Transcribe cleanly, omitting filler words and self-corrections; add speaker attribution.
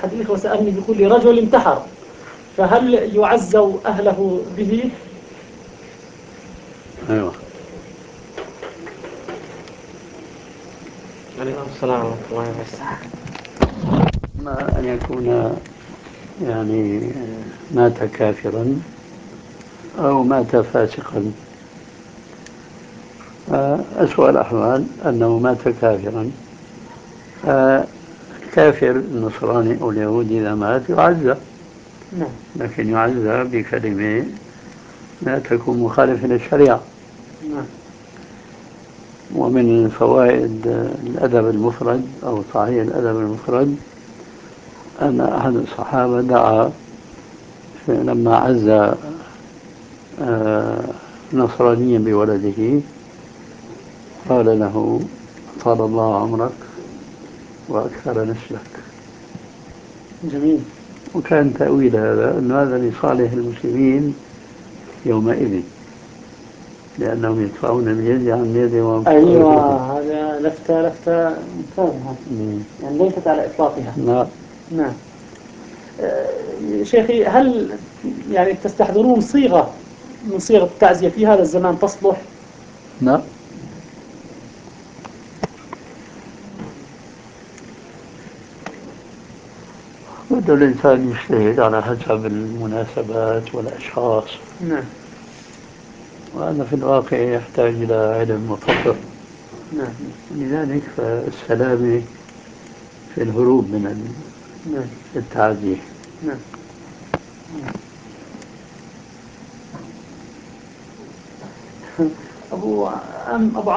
Speaker 1: أحد الإخوة سألني بيقول لي رجل انتحر، فهل يعزوا أهله به؟
Speaker 2: أيوة.
Speaker 3: عليكم السلام ورحمة الله وبركاته.
Speaker 2: ما أن يكون يعني مات كافرا أو مات فاسقا. أسوأ الأحوال أنه مات كافرا، فالكافر النصراني أو اليهودي إذا مات يعزى، لكن يعزى بكلمة لا تكون مخالفة للشريعة. ومن فوائد الأدب المفرد أو صحيح الأدب المفرد أن أحد الصحابة دعا لما عز نصرانيا بولده قال له طال الله عمرك وأكثر نسلك.
Speaker 1: جميل.
Speaker 2: وكان تأويل هذا أن هذا لصالح المسلمين يومئذ، لأنهم يدفعون بيد عن يد.
Speaker 1: أيوة، هذا لفتة ممتازة، يعني ليست على إطلاقها. نعم. شيخي، هل يعني تستحضرون صيغة من صيغ التعزية في هذا الزمان تصلح؟
Speaker 2: نعم. بده الإنسان يجتهد على حسب المناسبات والأشخاص.
Speaker 1: نعم.
Speaker 2: وهذا في الواقع يحتاج إلى علم وفقه.
Speaker 1: نعم.
Speaker 2: لذلك فالسلامة في الهروب من التعزية.
Speaker 1: نعم. أبو